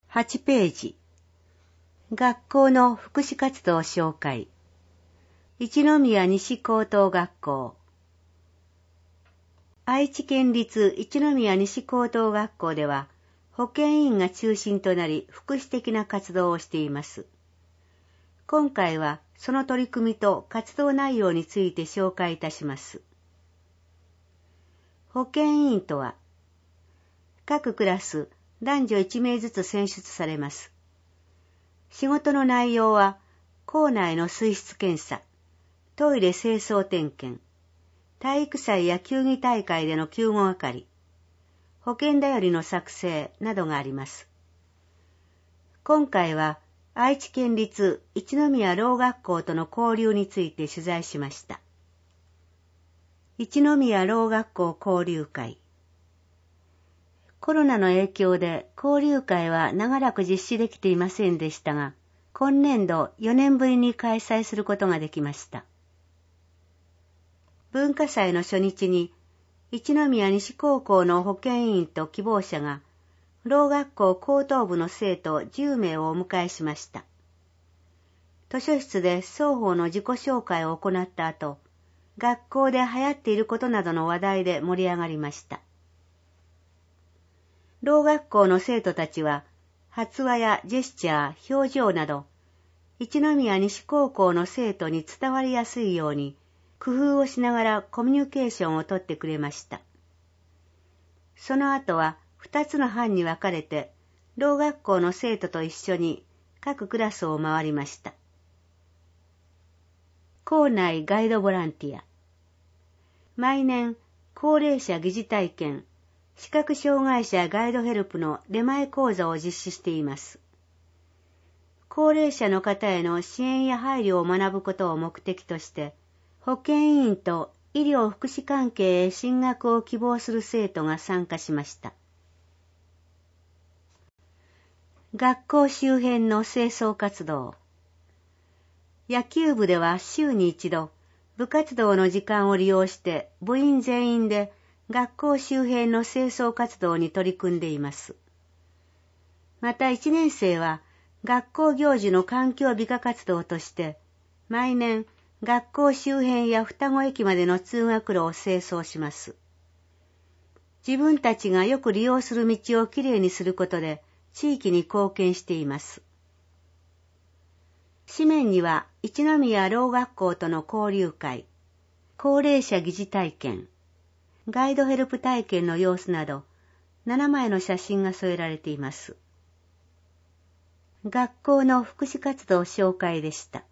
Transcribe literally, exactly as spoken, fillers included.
はちページ。学校の福祉活動紹介。一宮西高等学校。愛知県立一宮西高等学校では、保健委員が中心となり福祉的な活動をしています。今回はその取り組みと活動内容について紹介いたします。保健委員とは、各クラス男女いち名ずつ選出されます。仕事の内容は、校内の水質検査、トイレ清掃点検、体育祭や球技大会での救護係、保健だよりの作成などがあります。今回は愛知県立一宮ろう学校との交流について取材しました。一宮ろう学校交流会。コロナの影響で交流会は長らく実施できていませんでしたが、今年度よねんぶりに開催することができました。文化祭の初日に、一宮西高校の保健委員と希望者が、ろう学校高等部の生徒じゅうめいをお迎えしました。図書室で双方の自己紹介を行った後、学校で流行っていることなどの話題で盛り上がりました。ろう学校の生徒たちは、発話やジェスチャー、表情など、一宮西高校の生徒に伝わりやすいように、工夫をしながらコミュニケーションをとってくれました。その後は二つの班に分かれて、ろう学校の生徒と一緒に各クラスを回りました。校内ガイドボランティア。毎年、高齢者疑似体験、視覚障害者ガイドヘルプの出前講座を実施しています。高齢者の方への支援や配慮を学ぶことを目的として、保健委員と医療福祉関係へ進学を希望する生徒が参加しました。学校周辺の清掃活動。野球部では週に一度、部活動の時間を利用して部員全員で学校周辺の清掃活動に取り組んでいます。またいちねん生は学校行事の環境美化活動として、毎年、学校周辺や双子駅までの通学路を清掃します。自分たちがよく利用する道をきれいにすることで地域に貢献しています。紙面には一宮ろう学校との交流会、高齢者疑似体験、ガイドヘルプ体験の様子などななまいの写真が添えられています。学校の福祉活動紹介でした。